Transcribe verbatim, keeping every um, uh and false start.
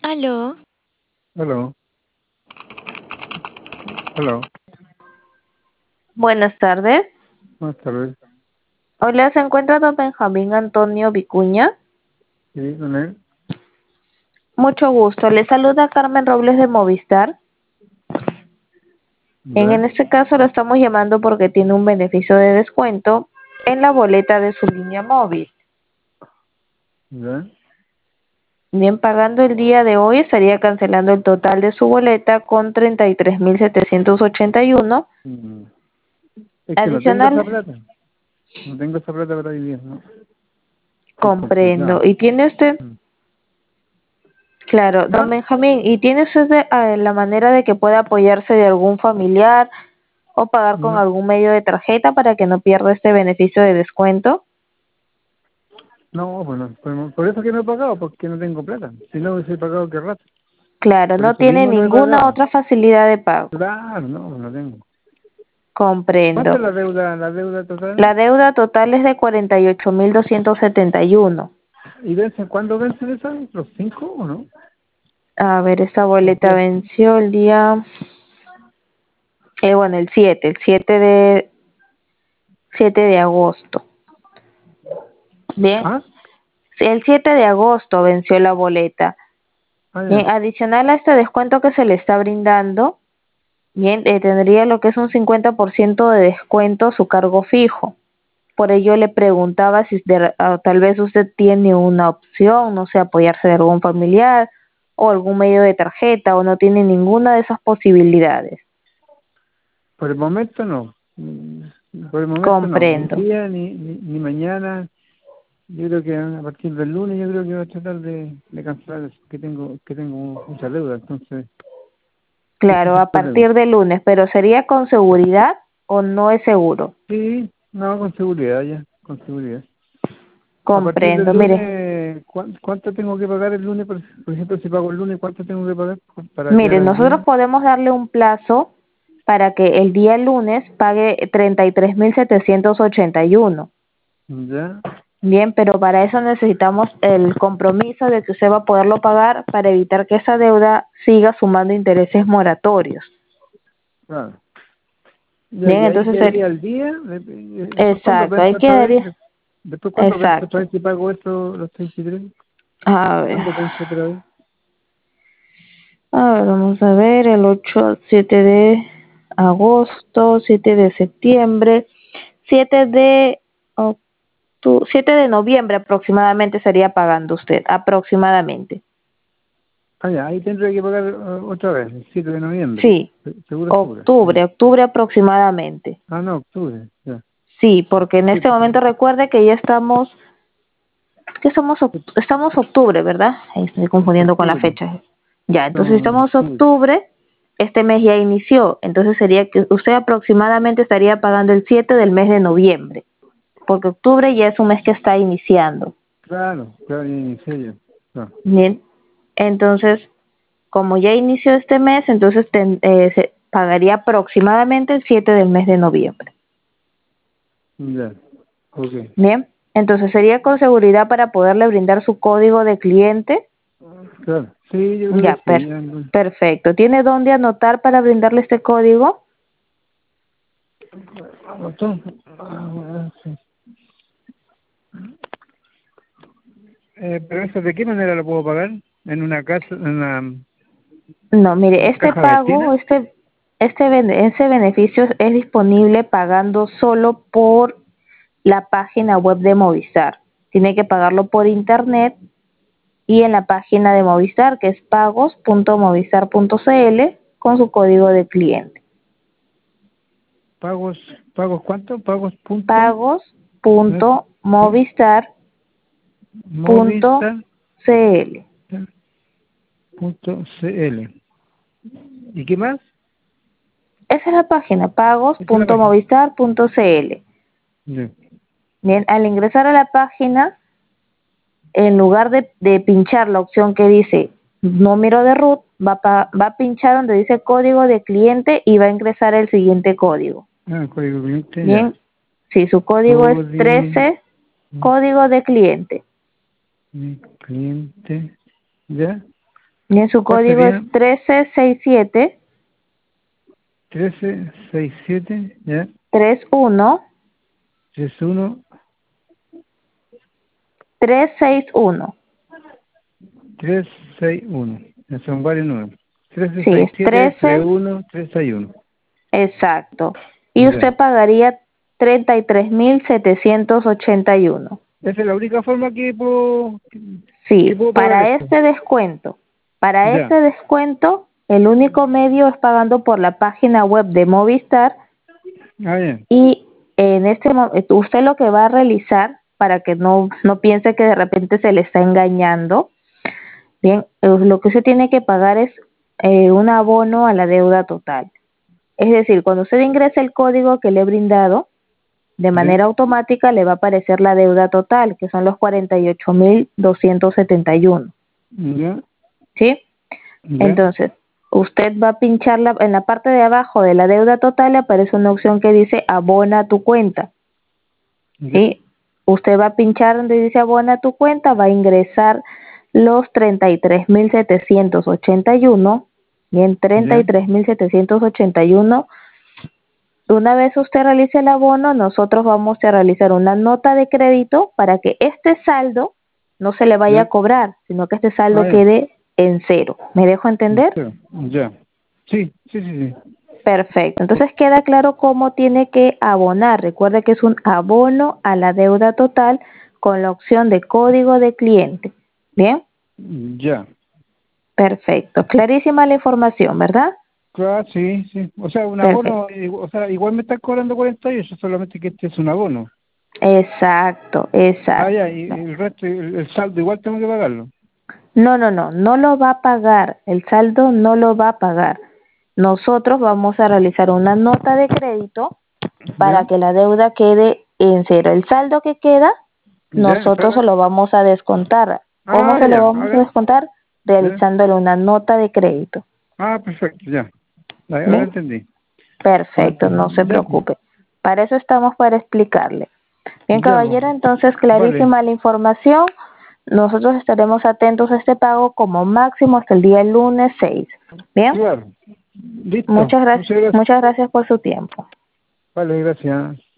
Aló, Hello, hello. Buenas tardes. Buenas tardes. Hola, ¿se encuentra don Benjamín Antonio Vicuña? Sí, con él. Mucho gusto. Le saluda Carmen Robles de Movistar. En, ¿Ya? en este caso lo estamos llamando porque tiene un beneficio de descuento en la boleta de su línea móvil. ¿Ya? Bien, pagando el día de hoy estaría cancelando el total de su boleta con treinta y tres mil setecientos ochenta y uno. Mm. Es que no tengo esa Adicional, plata. No tengo esa plata para hoy día, ¿no? Es comprendo. complicado. ¿Y tiene usted? Mm. Claro, don ¿Ah? Benjamín, ¿y tiene usted de- eh, la manera de que pueda apoyarse de algún familiar o pagar con No, algún medio de tarjeta para que no pierda este beneficio de descuento? no, bueno, por, por eso que no he pagado, porque no tengo plata. Si no hubiese pagado, qué rato. Claro, Por no eso tiene mismo no he ninguna pagado. otra facilidad de pago. Claro, no, no tengo. ¿Cuánto Comprendo. es la deuda, la deuda total? La deuda total es de cuarenta y ocho mil doscientos setenta y uno. ¿Y vence, cuándo vencen esas? ¿Los cinco o no? A ver, esta Los boleta días. venció el día, eh, bueno, el siete, el siete de siete de agosto. Bien, ¿Ah? el siete de agosto venció la boleta. Ah, Bien, ya. adicional a este descuento que se le está brindando, bien, eh, tendría lo que es un cincuenta por ciento de descuento a su cargo fijo. Por ello le preguntaba si de- ah, tal vez usted tiene una opción, no sé, apoyarse de algún familiar o algún medio de tarjeta o no tiene ninguna de esas posibilidades. Por el momento no. Mm, Por el momento no. Ni hoy Comprendo. día, ni, ni, ni mañana. Yo creo que a partir del lunes yo creo que voy a tratar de, de cancelar eso, que tengo que tengo mucha deuda, entonces mucho Claro, a exceso de deuda. partir del lunes, pero ¿sería con seguridad o no es seguro? Sí, no, con seguridad ya, con seguridad. A partir del Comprendo. Mire, lunes, ¿cuán- ¿cuánto tengo que pagar el lunes? Por, por ejemplo, si pago el lunes, ¿cuánto tengo que pagar para quedar mire, al nosotros día? podemos darle un plazo para que el día lunes pague treinta y tres mil setecientos ochenta y uno. Ya, Bien, pero para eso necesitamos el compromiso de que usted va a poderlo pagar para evitar que esa deuda siga sumando intereses moratorios. claro. Ya, Bien, y ahí entonces, el- quedaría al día. de- de- Después, ¿cuándo exacto, ahí vence otra vez? quedaría, De- Después, ¿cuándo vence otra exacto. vez si pago esto, los treinta y tres? A ver, ¿Cuándo vence otra vez? a ver, vamos a ver, el ocho, siete de agosto, siete de septiembre, siete de octu- siete de noviembre aproximadamente estaría pagando usted, aproximadamente. Ah, ya, ahí tendré que pagar eh, otra vez, el siete de noviembre. Sí, Se- Seguro, seguro. octubre, Ya. octubre aproximadamente. Ah, no, octubre. Ya. Sí, porque en Sí, este momento recuerde que ya estamos, que somos, sí, oct- estamos octubre, ¿verdad? Ahí estoy confundiendo con la octubre. fecha. Ya, entonces No, estamos octubre. octubre, este mes ya inició, entonces sería que usted aproximadamente estaría pagando el siete del mes de noviembre, porque octubre ya es un mes que está iniciando. Claro, claro, ya inicié yo. Claro. Bien, entonces, como ya inició este mes, entonces ten- eh, se pagaría aproximadamente el siete del mes de noviembre. Ya, ok. Bien, entonces sería con seguridad para poderle brindar su código de cliente. Claro, sí, yo creo Ya, que sí. per- Ya, no. perfecto. ¿Tiene dónde anotar para brindarle este código? Anotó. Ah, bueno, sí. Eh, pero eso, ¿de qué manera lo puedo pagar? ¿En una casa, en una, No, mire, una este caja pago, vecina? este, este, bene- ese beneficio es disponible pagando solo por la página web de Movistar. Tiene que pagarlo por internet y en la página de Movistar, que es pagos punto movistar punto cl, con su código de cliente. ¿Pagos, pagos cuánto? ¿Pagos punto? Pagos ¿No es? punto ¿Eh? movistar punto Movistar cl. punto cl. ¿Y qué más? Esa es la página, pagos Esta es la punto página. movistar punto cl. Ya. Bien, al ingresar a la página, en lugar de, de pinchar la opción que dice número de root, va, pa- va a pinchar donde dice código de cliente y va a ingresar el siguiente código. Ah, código cliente, ya. Bien, si su código es Código trece, código de cliente. de cliente, ya. Bien, su ¿Cuál código es sería? trece sesenta y siete, Trece sesenta y siete, ¿ya? treinta y uno, Tres uno trescientos sesenta y uno. tres seis uno. Son varios números. Trece Sí, seis es siete tres trece, uno tres seis uno. exacto. Y Ya. usted pagaría treinta y tres mil setecientos ochenta y uno. Esa es la única forma que puedo, que, que Sí, puedo pagar para esto. este descuento, para Ya. este descuento, el único medio es pagando por la página web de Movistar Ah, bien. y en este mo- usted lo que va a realizar para que no, no piense que de repente se le está engañando, bien, eh, lo que usted tiene que pagar es eh, un abono a la deuda total. Es decir, cuando usted ingresa el código que le he brindado, de Ya. manera automática le va a aparecer la deuda total, que son los cuarenta y ocho mil doscientos setenta y uno, Ya. ¿sí? Ya. Entonces, usted va a pinchar la, en la parte de abajo de la deuda total, le aparece una opción que dice abona tu cuenta, Ya. ¿sí? Usted va a pinchar donde dice abona tu cuenta, va a ingresar los treinta y tres mil setecientos ochenta y uno, bien, treinta y Ya. tres mil setecientos ochenta y uno. Una vez usted realice el abono, nosotros vamos a realizar una nota de crédito para que este saldo no se le vaya a Ya. cobrar, sino que este saldo Ah, ya. quede en cero. ¿Me dejo entender? Ya. Ya. Sí, sí, sí, sí. Perfecto. Entonces queda claro cómo tiene que abonar. Recuerde que es un abono a la deuda total con la opción de código de cliente. ¿Bien? Ya. Perfecto. Clarísima la información, ¿verdad? Claro, sí, sí. O sea, un Perfecto. abono, eh, o sea, igual me están cobrando cuarenta y ocho, solamente que este es un abono. Exacto, Ah, exacto. ya, y el resto, el, el saldo igual tengo que pagarlo. No, no, no, no lo va a pagar. El saldo no lo va a pagar. Nosotros vamos a realizar una nota de crédito para ¿Ya? que la deuda quede en cero. El saldo que queda, ¿Ya? nosotros se ¿Está? lo vamos a descontar. ¿Cómo Ah, se lo ya, a vamos a ver. descontar? ¿Ya? Realizándole una nota de crédito. Ah, perfecto, ya. Ahí- Ahora ¿Bien? entendí. Ahora Perfecto, no se entendí. Ya, pues. preocupe. Para eso estamos, para explicarle. Bien, Ya, pues. caballero, entonces Vale. clarísima la información. Nosotros estaremos atentos a este pago como máximo hasta el día lunes seis. Bien, Claro. Listo. muchas gracias, Muchas gracias. muchas gracias por su tiempo. Vale, gracias.